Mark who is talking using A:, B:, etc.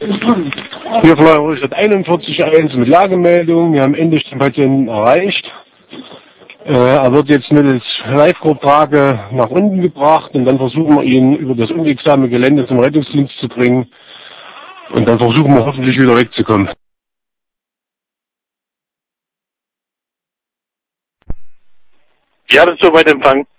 A: Hier von Rüstadt 41.1 mit Lagemeldung. Wir haben endlich den Patienten erreicht. Er wird jetzt mittels Live-Trage nach unten gebracht und dann versuchen wir ihn über das unwegsame Gelände zum Rettungsdienst zu bringen und dann versuchen wir hoffentlich wieder wegzukommen.
B: Ja, das ist soweit Empfang.